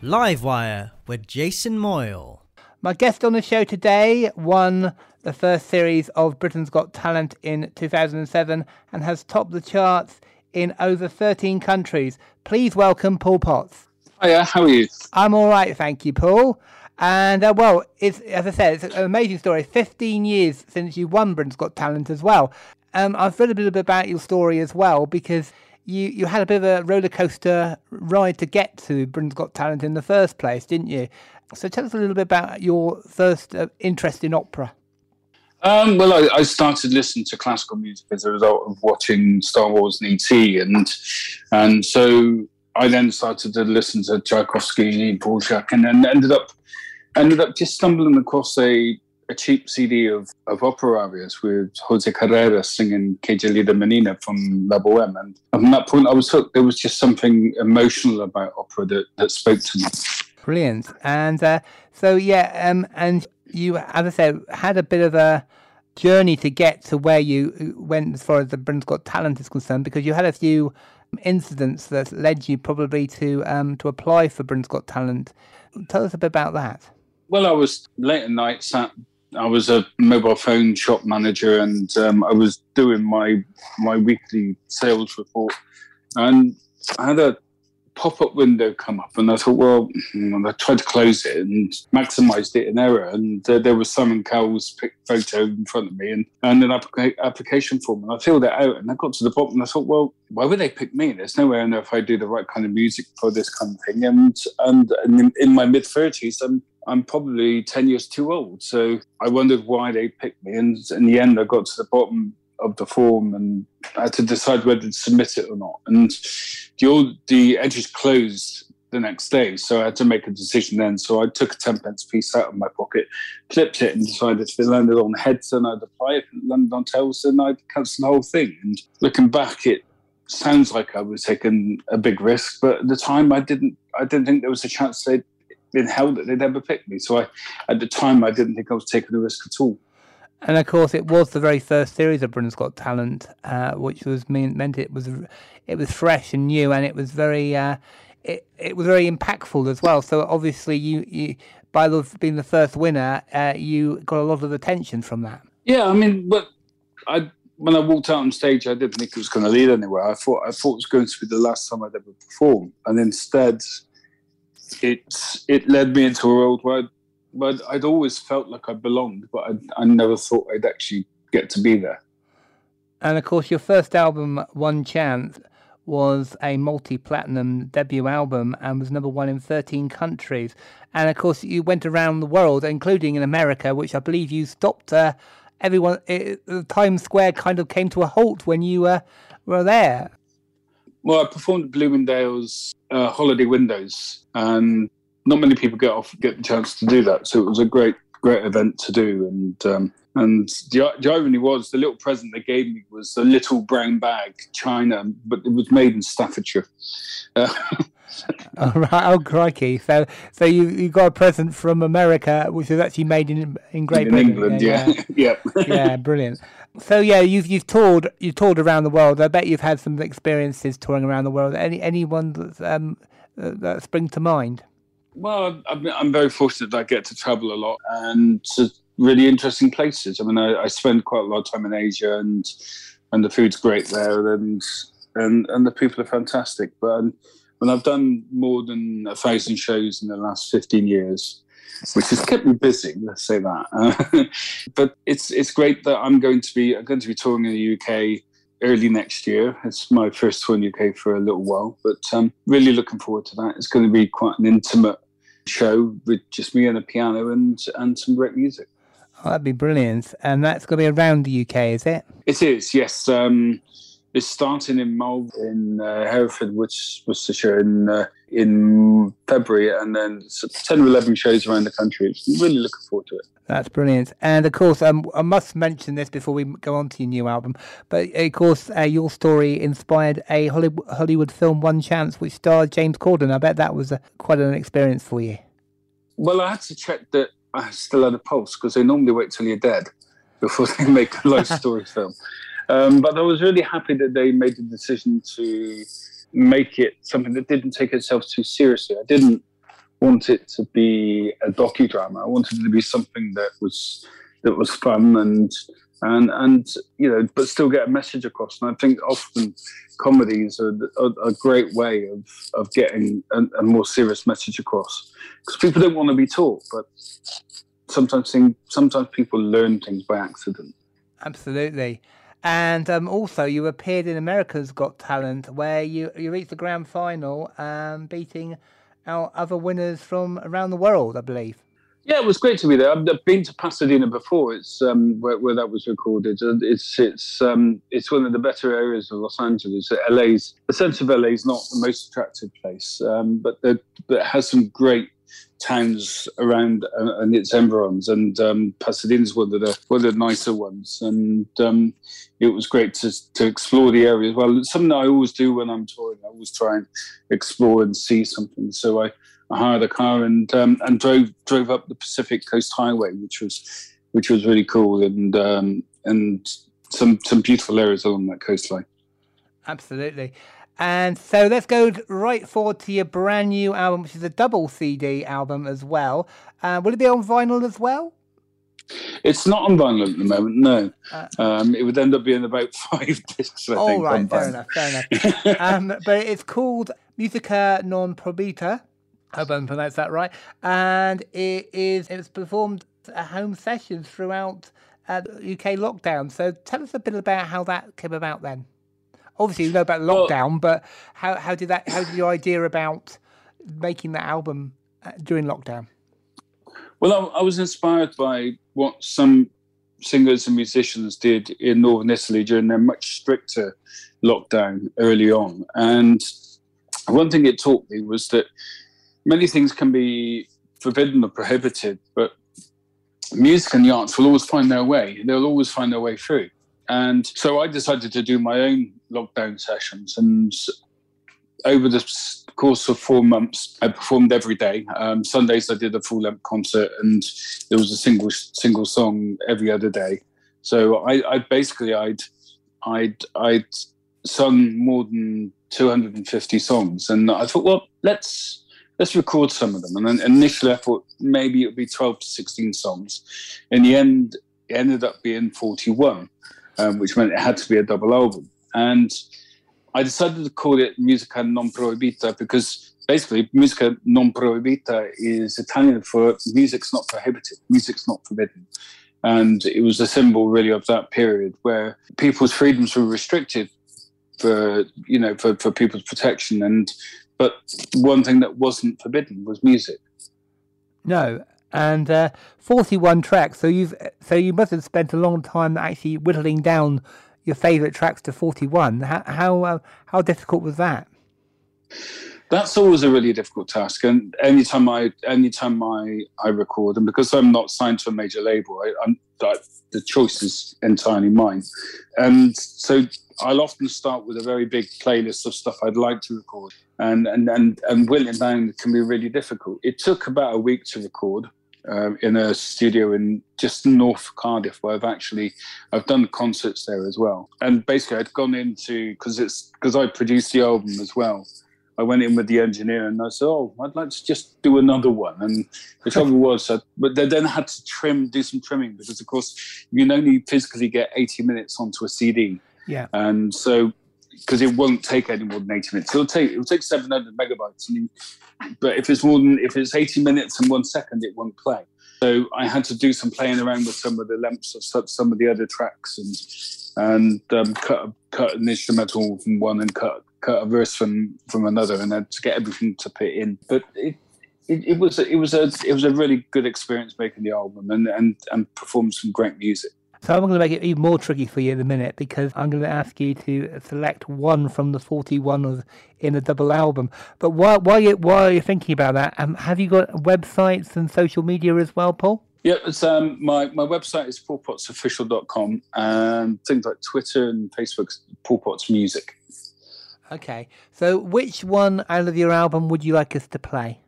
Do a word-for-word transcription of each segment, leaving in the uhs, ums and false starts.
Livewire with Jason Moyle. My guest on the show today won the first series of Britain's Got Talent in two thousand seven and has topped the charts in over thirteen countries. Please welcome Paul Potts. Hiya, how are you? I'm all right, thank you, Paul. And, uh, well, it's as I said, it's an amazing story. fifteen years since you won Britain's Got Talent as well. Um, I've read a bit about your story as well, because you, you had a bit of a roller coaster ride to get to Britain's Got Talent in the first place, didn't you? So tell us a little bit about your first uh, interest in opera. Um, well, I, I started listening to classical music as a result of watching Star Wars and E T, and and so I then started to listen to Tchaikovsky, Dvorak, and then ended up ended up just stumbling across a, a cheap C D of, of opera arias with Jose Carreras singing Que Gelida Menina from La Boheme. And from that point, I was hooked. There was just something emotional about opera that, that spoke to me. Brilliant. And uh, so, yeah, um, and you, as I said, had a bit of a journey to get to where you went as far as the Britain's Got Talent is concerned, because you had a few incidents that led you probably to um, to apply for Britain's Got Talent. Tell us a bit about that. Well, I was late at night, sat, I was a mobile phone shop manager, and um, I was doing my my weekly sales report, and I had a pop-up window come up, and I thought, well, I tried to close it and maximised it in error, and uh, there was Simon Cowell's photo in front of me and, and an applica- application form, and I filled it out, and I got to the bottom, and I thought, well, why would they pick me? There's no way I know if I do the right kind of music for this kind of thing, and and, and in, in my mid-thirties, I'm I'm probably ten years too old, so I wondered why they picked me, and in the end, I got to the bottom of the form and I had to decide whether to submit it or not. And the old, the edges closed the next day, so I had to make a decision then. So I took a ten pence piece out of my pocket, flipped it, and decided if it landed on heads, then I'd apply. If it landed on tails, then I'd cancel the whole thing. And looking back, it sounds like I was taking a big risk, but at the time, I didn't. I didn't think there was a chance they'd in hell that they'd ever pick me. So I, at the time, I didn't think I was taking a risk at all. And of course, it was the very first series of Britain's Got Talent, uh, which was mean, meant it was it was fresh and new, and it was very uh, it it was very impactful as well. So obviously, you, you by the, being the first winner, uh, you got a lot of attention from that. Yeah, I mean, but I when I walked out on stage, I didn't think it was going to lead anywhere. I thought I thought it was going to be the last time I'd ever perform, and instead, it it led me into a world where I'd, But I'd always felt like I belonged, but I, I never thought I'd actually get to be there. And of course, your first album, One Chance, was a multi-platinum debut album and was number one in thirteen countries. And of course, you went around the world, including in America, which I believe you stopped. Uh, everyone, it, Times Square kind of came to a halt when you uh, were there. Well, I performed at Bloomingdale's uh, Holiday Windows, and not many people get off get the chance to do that, so it was a great, great event to do. And um, and the, the irony was, the little present they gave me was a little brown bag, China, but it was made in Staffordshire. Uh, oh, right. Oh, crikey! So, so you, you got a present from America, which was actually made in in Great in Britain. England, yeah, yeah, yeah. yeah, brilliant. So, yeah, you've you've toured you've toured around the world. I bet you've had some experiences touring around the world. Any anyone that's, um, that spring to mind? Well, I'm, I'm very fortunate that I get to travel a lot and to really interesting places. I mean, I, I spend quite a lot of time in Asia, and and the food's great there, and and, and the people are fantastic. But um, when I've done more than a thousand shows in the last fifteen years, which has kept me busy, let's say that. Uh, but it's it's great that I'm going to be I'm going to be touring in the U K early next year. It's my first tour in the U K for a little while, but um, really looking forward to that. It's going to be quite an intimate show with just me and a piano and and some great music. Oh, that'd be brilliant. And that's going to be around the U K, is it? It is, yes. Um, it's starting in Mull in uh, Hereford, which was to show in uh, in February, and then ten or eleven shows around the country. I'm really looking forward to it. That's brilliant. And of course, um, I must mention this before we go on to your new album, but of course, uh, your story inspired a Hollywood, Hollywood film, One Chance, which starred James Corden. I bet that was a, quite an experience for you. Well, I had to check that I still had a pulse, because they normally wait till you're dead before they make a life story film. Um, but I was really happy that they made the decision to make it something that didn't take itself too seriously. I didn't want it to be a docudrama. I wanted it to be something that was that was fun and and and you know, but still get a message across. And I think often comedies are a, a great way of of getting a, a more serious message across, because people don't want to be taught, but sometimes thing, sometimes people learn things by accident. Absolutely. And um, also, you appeared in America's Got Talent, where you, you reached the grand final, um, beating our other winners from around the world, I believe. Yeah, it was great to be there. I've been to Pasadena before. It's um, where, where that was recorded. It's it's um, it's one of the better areas of Los Angeles. L A's the centre of L A is not the most attractive place, um, but, the, but it has some great towns around uh, and its environs, and um, Pasadena's one of the one of the nicer ones, and um, it was great to to explore the area as well. It's something that I always do when I'm touring. I always try and explore and see something. So I, I hired a car and um, and drove drove up the Pacific Coast Highway, which was which was really cool, and um, and some some beautiful areas along that coastline. Absolutely. And so let's go right forward to your brand new album, which is a double C D album as well. Uh, will it be on vinyl as well? It's not on vinyl at the moment, no. Uh, um, it would end up being about five discs, I oh, think. Right, fair enough, fair enough. um, but it's called Musica Non Proibita. I hope I pronounced that right. And it is it's performed at home sessions throughout uh, the U K lockdown. So tell us a bit about how that came about then. Obviously, you know about lockdown, well, but how how did that? How did your idea about making that album during lockdown? Well, I, I was inspired by what some singers and musicians did in northern Italy during their much stricter lockdown early on. And one thing it taught me was that many things can be forbidden or prohibited, but music and the arts will always find their way. They'll always find their way through. And so I decided to do my own lockdown sessions. And over the course of four months, I performed every day. Um, Sundays I did a full-length concert, and there was a single single song every other day. So I, I basically I'd I'd I'd sung more than two hundred fifty songs, and I thought, well, let's let's record some of them. And then initially I thought maybe it would be twelve to sixteen songs. In the end, it ended up being forty-one. Um, which meant it had to be a double album. And I decided to call it Musica Non Proibita because basically Musica Non Proibita is Italian for music's not prohibited, music's not forbidden. And it was a symbol really of that period where people's freedoms were restricted for, you know, for, for people's protection. And but one thing that wasn't forbidden was music. No. And uh, forty-one tracks. So you've so you must have spent a long time actually whittling down your favourite tracks to forty-one. How how uh, how difficult was that? That's always a really difficult task. And anytime I anytime I, I record, and because I'm not signed to a major label, I, I'm I, the choice is entirely mine. And so I'll often start with a very big playlist of stuff I'd like to record, and and and and whittling down can be really difficult. It took about a week to record. Uh, in a studio in just north Cardiff, where I've actually I've done concerts there as well. And basically, I'd gone into because it's because I produced the album as well. I went in with the engineer and I said, "Oh, I'd like to just do another one." And the trouble was, I, but they then had to trim, do some trimming because, of course, you can only physically get eighty minutes onto a C D. Yeah. And so, because it won't take any more than eighty minutes, it'll take it'll take seven hundred megabytes. And you, but if it's more than if it's eighty minutes and one second, it won't play. So I had to do some playing around with some of the lengths of some of the other tracks, and and um, cut cut an instrumental from one and cut cut a verse from, from another, and then to get everything to fit in. But it it, it was it was a it was a really good experience making the album and and and perform some great music. So I'm going to make it even more tricky for you in a minute, because I'm going to ask you to select one from the forty-one of, in a double album. But while while you while you're thinking about that, um, have you got websites and social media as well, Paul? Yeah, it's um my, my website is paul potts official dot com, and things like Twitter and Facebook, Paul Potts Music. Okay, so which one out of your album would you like us to play?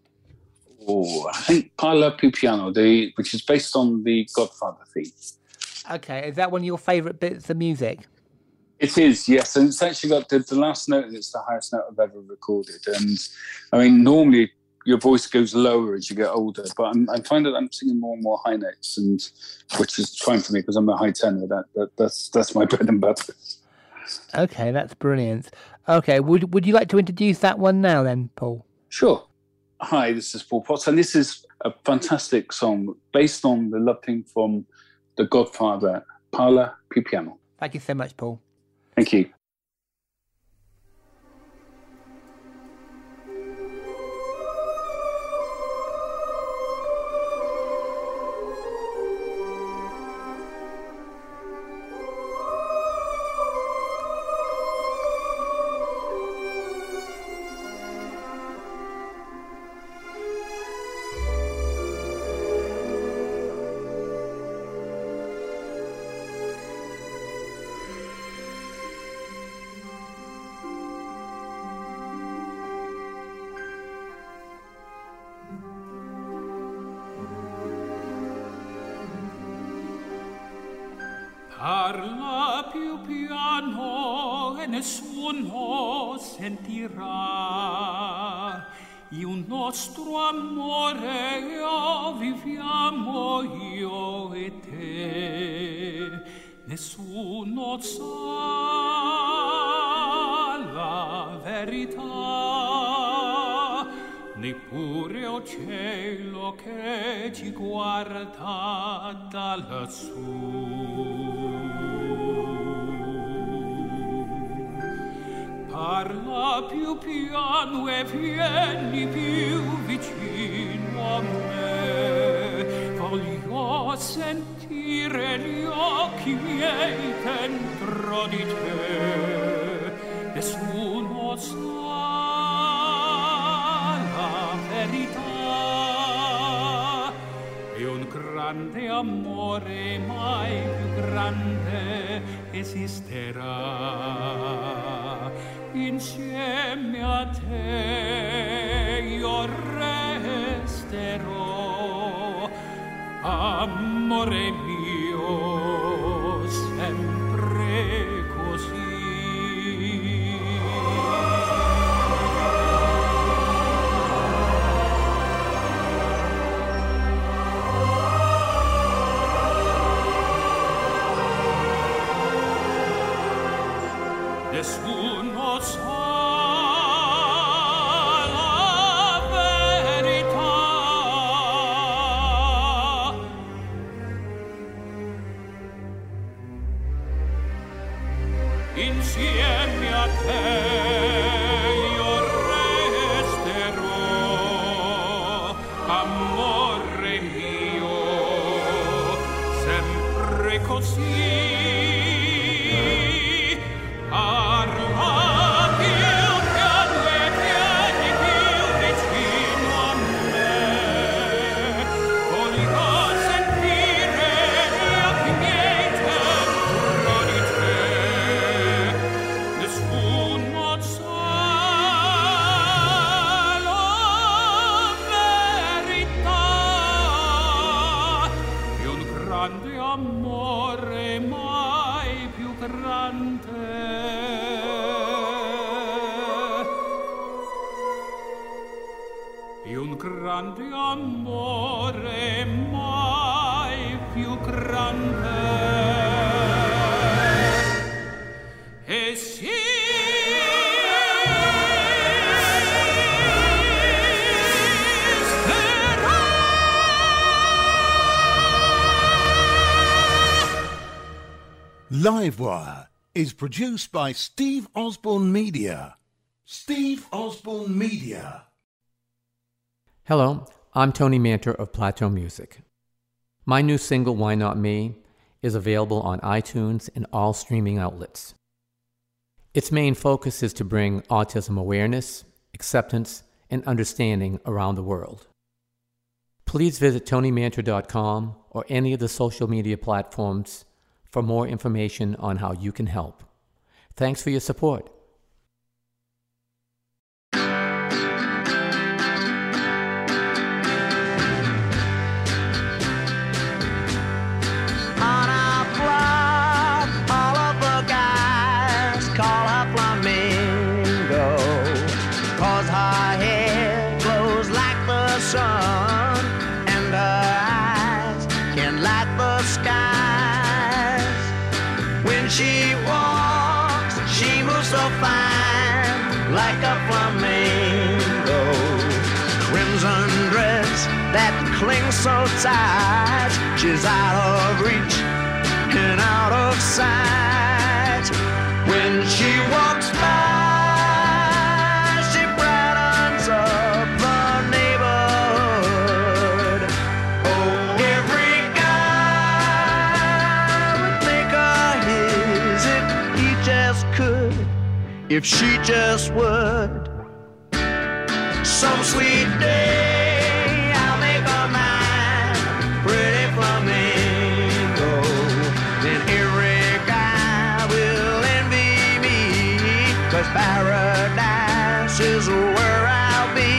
Oh, I think Parla Più Piano, the which is based on the Godfather theme. Okay, is that one of your favourite bits of music? It is, yes. And it's actually got the, the last note, and it's the highest note I've ever recorded. And I mean, normally your voice goes lower as you get older. But I'm, I find that I'm singing more and more high notes, and which is fine for me because I'm a high tenor. That, that that's that's my bread and butter. Okay, that's brilliant. Okay, would would you like to introduce that one now then, Paul? Sure. Hi, this is Paul Potts, and this is a fantastic song based on the love theme from The Godfather, Parla più piano. Thank you so much, Paul. Thank you. Parla più piano e nessuno sentirà. Il nostro amore io viviamo io e te. Nessuno sa la verità, neppure il cielo che ci guarda da lassù. Parla più piano e vieni più vicino a me. Voglio sentire gli occhi miei dentro di te. Nessuno sa la verità. E un grande amore mai più grande esisterà. Insieme a te io resterò, amore mio, sempre così. Nessuno sa la verità. Insieme a te io resterò, amore mio, sempre così. Amore mai più grande, e un grande amore mai più grande. E sì. Livewire is produced by Steve Osborne Media. Steve Osborne Media. Hello, I'm Tony Manter of Plateau Music. My new single, Why Not Me, is available on iTunes and all streaming outlets. Its main focus is to bring autism awareness, acceptance, and understanding around the world. Please visit tony manter dot com or any of the social media platforms for more information on how you can help. Thanks for your support. On our block, all of the guys call her Flamingo, 'cause her hair glows like like a flamingo. Crimson dress that clings so tight, she's out of reach and out of sight. When she walks by, she brightens up the neighborhood. Oh, every guy would make her his if he just could, if she just would. Some sweet day I'll make her mine, pretty flamingo. Then every guy will envy me, 'cause paradise is where I'll be.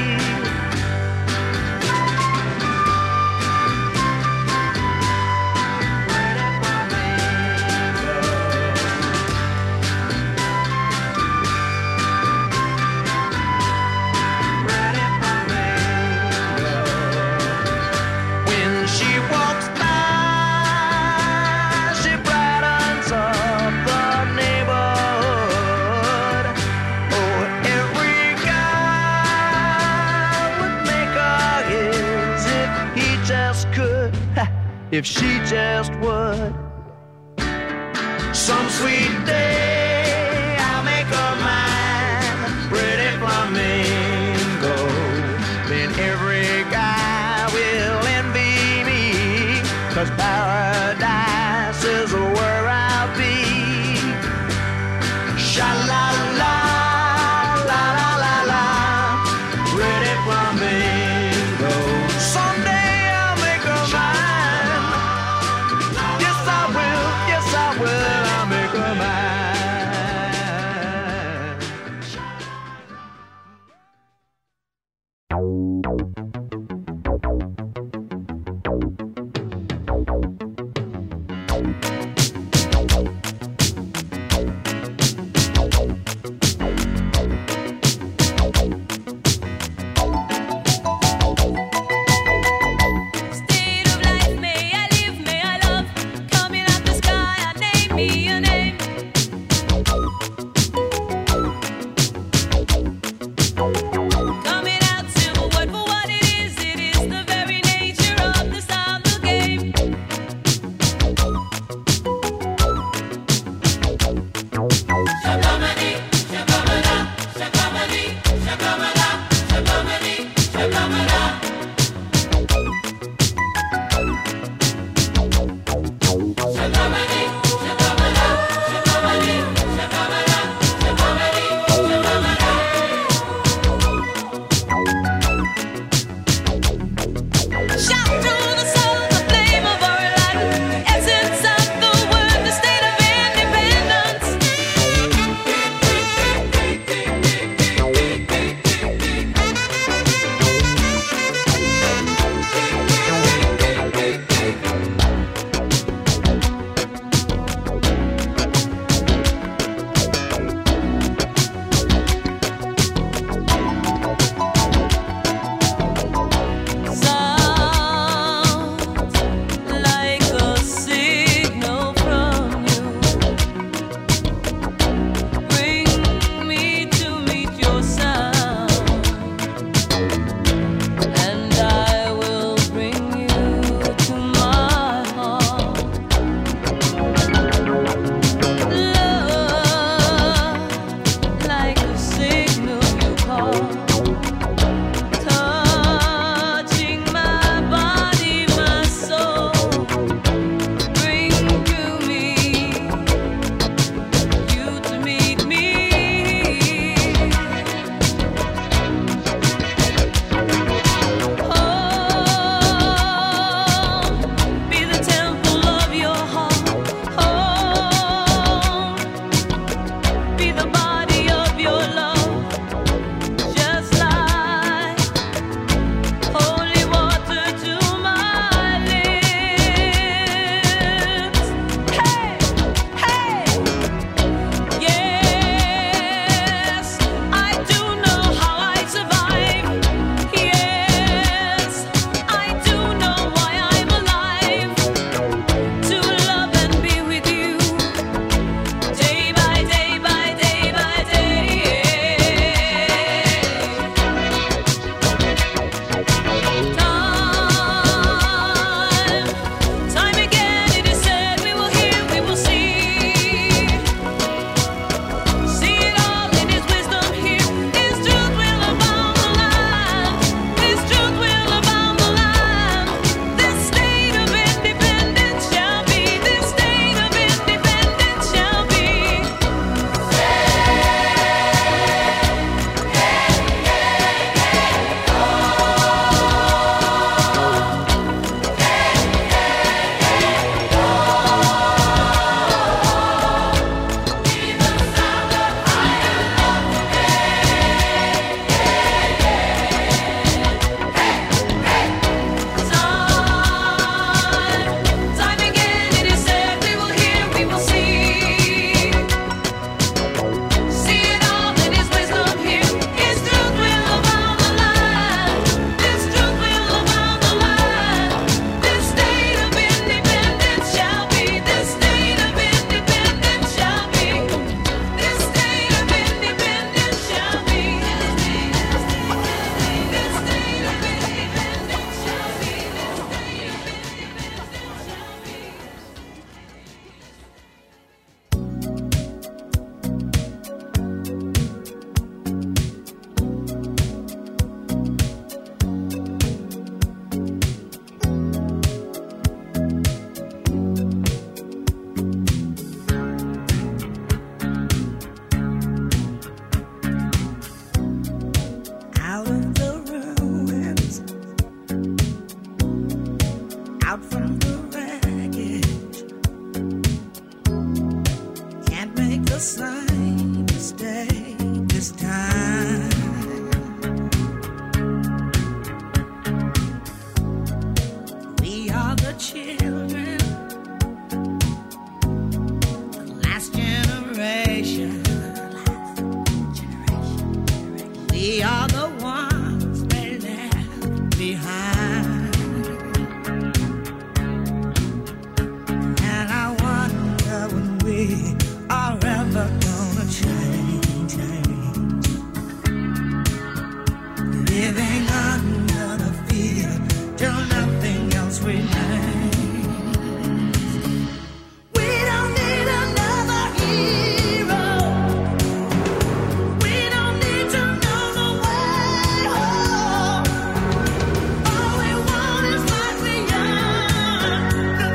If she just would. Some sweet day I'll make her mine, pretty flamingo. Then every guy will envy me, 'cause paradise is where I'll be. Sha-la-la, la-la-la-la, pretty flamingo. Someday I'll make her mine. Yes, I will, yes, I will, I'll make her mine. State of life, may I live, may I love. Coming out the sky, I name me a name. Coming out simple, word for what it is. It is the very nature of the sound of the game. Shakamani, shakamana, shakamani, shakamana, shakamani, shakamana. Shakamani, shakamana, shakamani, shakamana, shakamani, shakamana. Shout through the soul, the flame of our life, the essence of the word, the state of independence. We are the ones they left behind. And I wonder when we are ever gonna change, change. Living under the fear till nothing else remains. We don't need another hero. We don't need to know the way home. All we want is life beyond the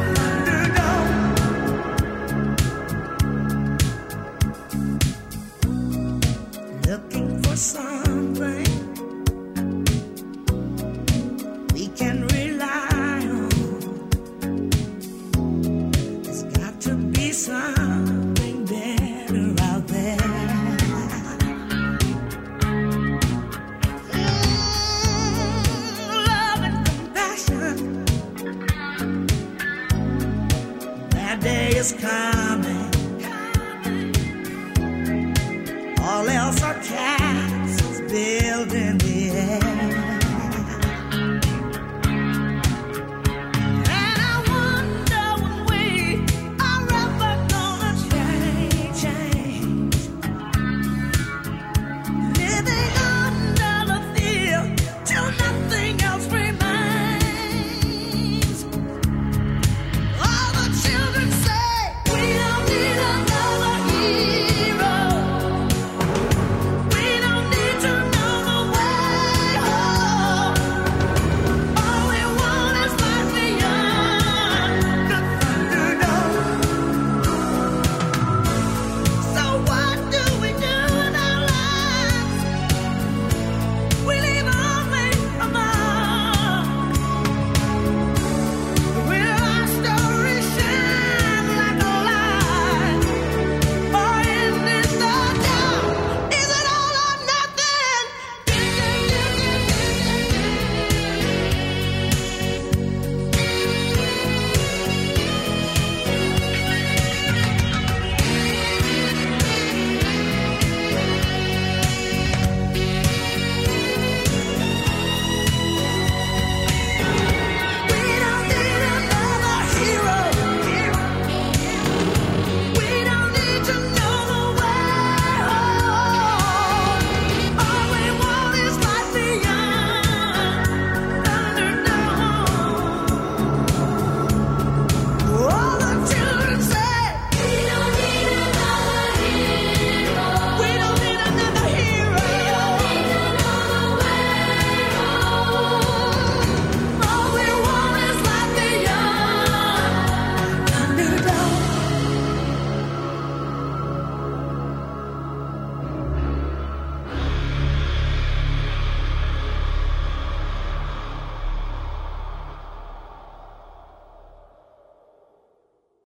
Thunderdome. Looking for something we can rely on. There's got to be something better out there. Mm, love and compassion. That day is coming.